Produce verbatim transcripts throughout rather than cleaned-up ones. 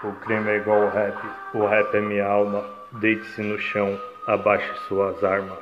O crime é igual ao rap, o rap é minha alma. Deite-se no chão, abaixe suas armas.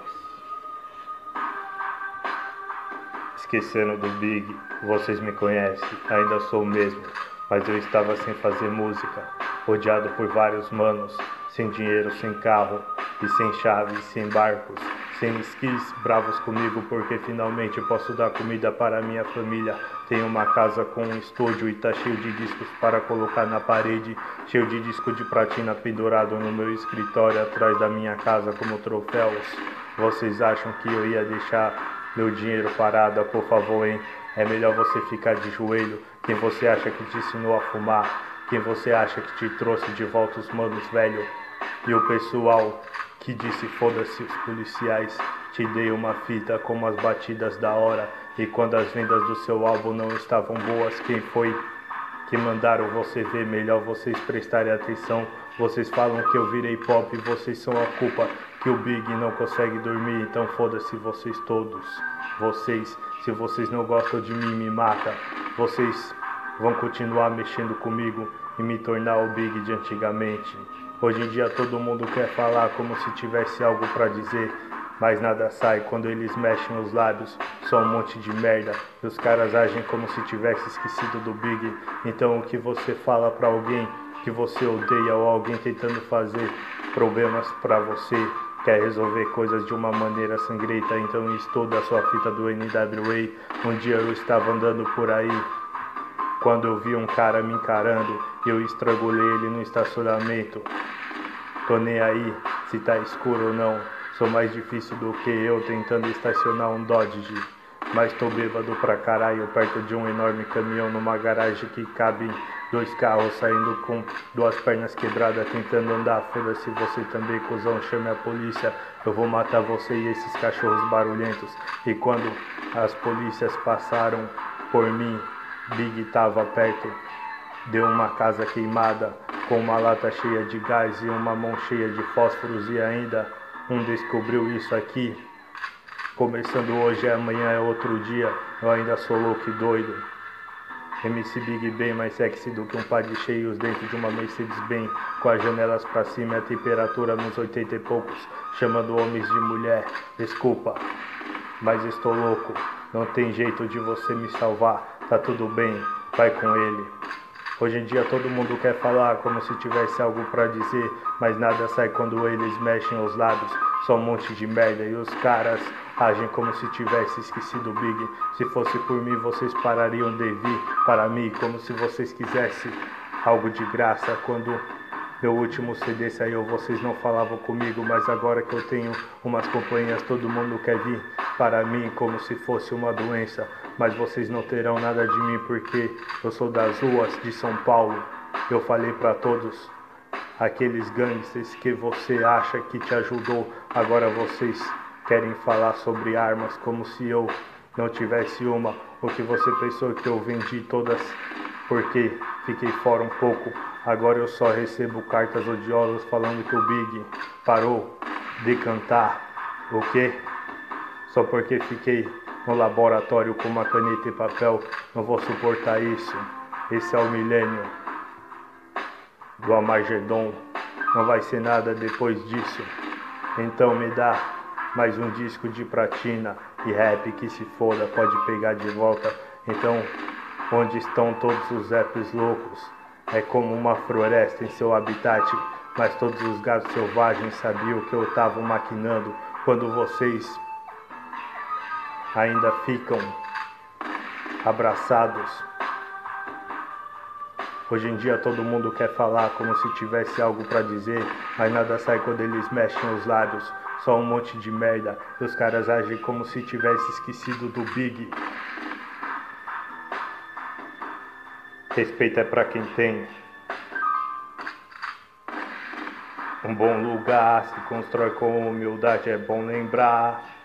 Esquecendo do Big, vocês me conhecem, ainda sou o mesmo. Mas eu estava sem fazer música, odiado por vários manos. Sem dinheiro, sem carro, e sem chaves, sem barcos. Sem skis, bravos comigo porque finalmente posso dar comida para minha família. Tenho uma casa com um estúdio e tá cheio de discos para colocar na parede. Cheio de disco de platina pendurado no meu escritório atrás da minha casa como troféus. Vocês acham que eu ia deixar meu dinheiro parado? Por favor, hein? É melhor você ficar de joelho. Quem você acha que te ensinou a fumar? Quem você acha que te trouxe de volta os manos velho? E o pessoal que disse foda-se os policiais. Te dei uma fita com umas batidas da hora. E quando as vendas do seu álbum não estavam boas, quem foi que mandaram você ver? Melhor vocês prestarem atenção. Vocês falam que eu virei pop, vocês são a culpa que o Big não consegue dormir. Então foda-se vocês todos. Vocês, se vocês não gostam de mim, me mata. Vocês vão continuar mexendo comigo e me tornar o Big de antigamente. Hoje em dia todo mundo quer falar como se tivesse algo pra dizer, mas nada sai quando eles mexem os lábios. Só um monte de merda e os caras agem como se tivesse esquecido do Big. Então o que você fala pra alguém que você odeia ou alguém tentando fazer problemas pra você, quer resolver coisas de uma maneira sangrenta? Então estuda a sua fita do N W A. Um dia eu estava andando por aí quando eu vi um cara me encarando e eu estrangulei ele no estacionamento. Tô nem aí se tá escuro ou não. Sou mais difícil do que eu tentando estacionar um Dodge. Mas tô bêbado pra caralho perto de um enorme caminhão numa garagem que cabem dois carros saindo com duas pernas quebradas tentando andar. Foda-se você também, cuzão, chame a polícia. Eu vou matar você e esses cachorros barulhentos. E quando as polícias passaram por mim, Big tava perto. Deu uma casa queimada com uma lata cheia de gás e uma mão cheia de fósforos. E ainda um descobriu isso aqui. Começando hoje, amanhã é outro dia. Eu ainda sou louco e doido. M C Big bem mais sexy do que um par de cheios dentro de uma Mercedes-Benz, com as janelas pra cima e a temperatura nos oitenta e poucos, chamando homens de mulher. Desculpa, mas estou louco. Não tem jeito de você me salvar. Tá tudo bem, vai com ele. Hoje em dia todo mundo quer falar como se tivesse algo pra dizer, mas nada sai quando eles mexem os lábios. Só um monte de merda e os caras agem como se tivesse esquecido o Big. Se fosse por mim vocês parariam de vir para mim como se vocês quisessem algo de graça. Quando meu último C D saiu vocês não falavam comigo, mas agora que eu tenho umas companhias todo mundo quer vir para mim como se fosse uma doença. Mas vocês não terão nada de mim porque eu sou das ruas de São Paulo. Eu falei para todos aqueles gangsters que você acha que te ajudou. Agora vocês querem falar sobre armas como se eu não tivesse uma. O que você pensou que eu vendi todas porque fiquei fora um pouco? Agora eu só recebo cartas odiosas falando que o Big parou de cantar. O quê? Só porque fiquei no laboratório com uma caneta e papel. Não vou suportar isso. Esse é o milênio do Armagedon. Não vai ser nada depois disso. Então me dá mais um disco de platina e rap que se foda, pode pegar de volta. Então onde estão todos os raps loucos? É como uma floresta em seu habitat, mas todos os gatos selvagens sabiam que eu tava maquinando. Quando vocês ainda ficam abraçados. Hoje em dia todo mundo quer falar como se tivesse algo pra dizer, mas nada sai quando eles mexem os lábios. Só um monte de merda e os caras agem como se tivesse esquecido do Big. Respeito é pra quem tem. Um bom lugar se constrói com humildade, é bom lembrar.